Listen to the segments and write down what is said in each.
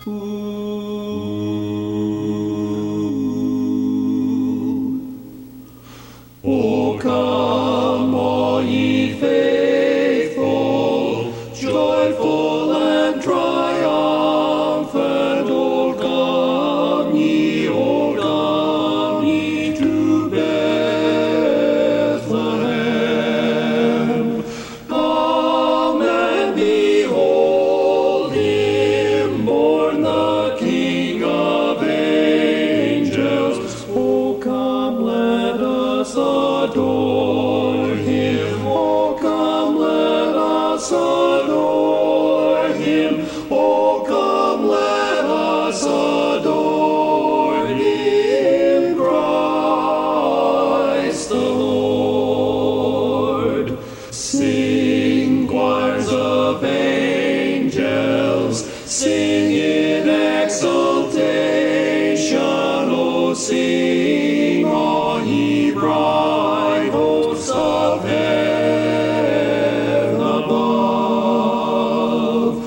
O come, all ye faithful, joyful and triumphant. O come ye to Bethlehem. Come and behold him born, the King of angels. O come, let us adore him. O come, let us adore him. O come, let us adore him, Christ the Lord. Sing, choirs of angels, sing in exultation. O sing, all ye bright hosts of heaven above.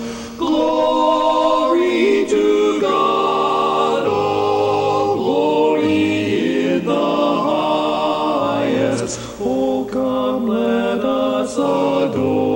Glory to God, all glory in the highest. O come, let us adore